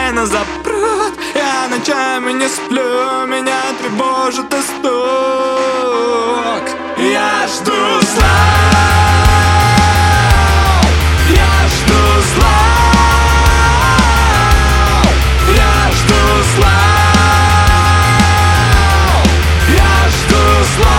случайно запрут. Я ночами не сплю, меня тревожит исток. Я жду зла, я жду зла, я жду зла, я жду зла.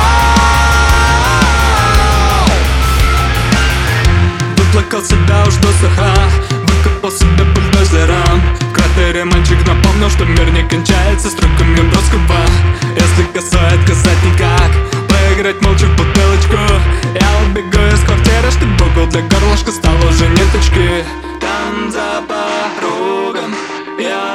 Выплакал себя уж досуха, выкопал себе бульдозером. В кратере мальчик напомнил, что мир не кончается строками Бродского. Если косой отказать никак, проиграть молча в бутылочку. Я убегу из квартиры, чтоб угол для горлышка стал уже ниточки. Там за порогом я